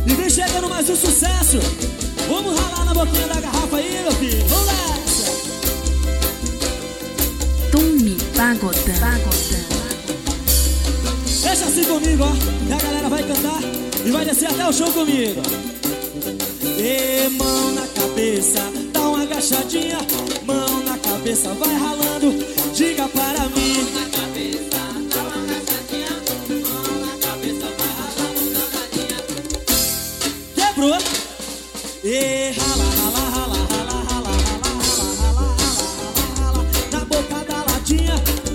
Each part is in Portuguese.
E vem chegando mais um sucesso. Vamos ralar na boquinha da garrafa aí, meu filho. Vamos nessa. Tumi Pagodão. Deixa assim comigo, ó. E a galera vai cantar e vai descer até o chão comigo. E mão na cabeça, dá uma agachadinha. Mão na cabeça, vai ralando. Diga para mim. Mão na cabeça, dá uma agachadinha. Mão na cabeça, vai ralando, danadinha. Quebrou. E rala, rala, rala, rala, rala, rala, rala, rala, rala, na boca da latinha.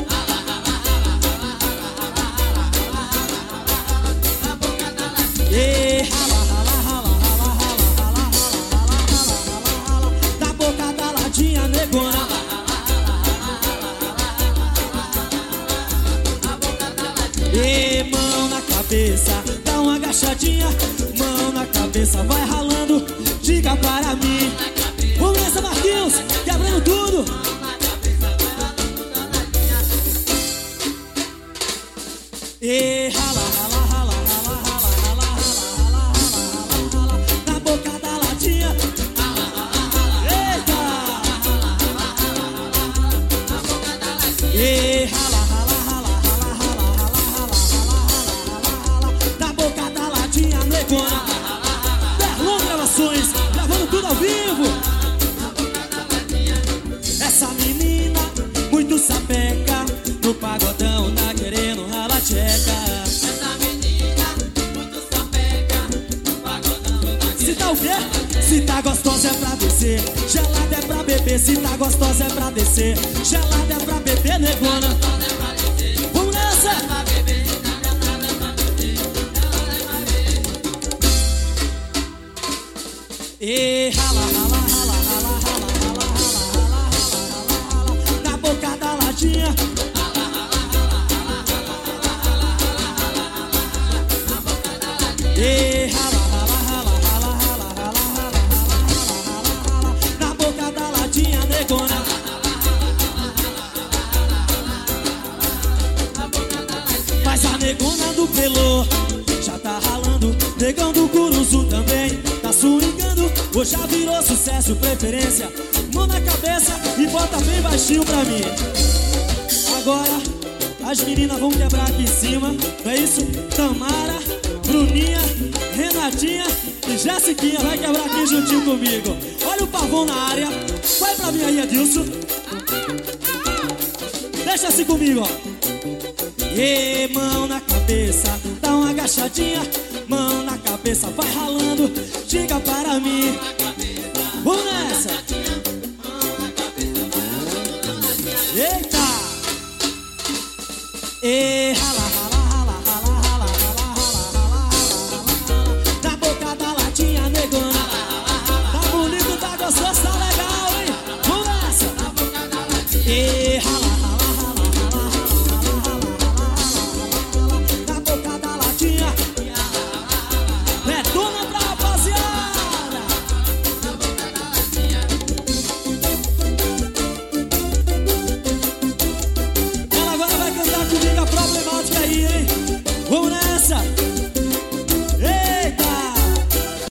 Na boca da latinha. E rala, rala, rala, rala, rala, rala, rala, rala, na boca da latinha, negona. E mão na cabeça, dá uma agachadinha. Mão na cabeça, vai ralando. Diga para mim. Vamos nessa, Marquinhos, quebrando tudo. E rala, rala, rala, rala, rala, rala, rala, rala, rala, na boca da latinha. Eita! E rala, rala, rala, rala, rala, rala, rala, na boca da latinha, negona. Berlon Gravações, gravando tudo ao vivo. Essa menina, muito sapeca, no pagodão tá querendo ralar tcheca. Essa menina, muito sapeca, no pagodão tá Se tá o quê? Se tá gostosa é pra descer, gelada é pra beber. Se tá gostosa é pra descer, gelada é pra beber, negona. Vamos nessa! E rala, rala, rala, rala, rala, rala, rala, rala, rala, na boca da latinha. E rala, rala, rala, rala, rala, rala, rala, na boca da latinha, negona. Mas a negona do pelô já tá ralando. Negão do Curuzu também tá swingando. Hoje já virou sucesso, preferência. Mão na cabeça e bota bem baixinho pra mim. Agora as meninas vão quebrar aqui em cima. Não é isso? Tamara, Bruninha, Renatinha e Jessiquinha vai quebrar aqui juntinho comigo. Olha o pavão na área. Vai pra mim aí, Adilson. Deixa assim comigo, ó. E mão na cabeça, dá uma agachadinha. Mão na cabeça, vai ralando. Diga para mim. Vamos nessa. Eita. E rala, rala, rala, rala, rala, rala, rala, rala, na boca da latinha, negona. Tá bonito, tá gostoso, tá legal, hein? Vamos nessa. E rala,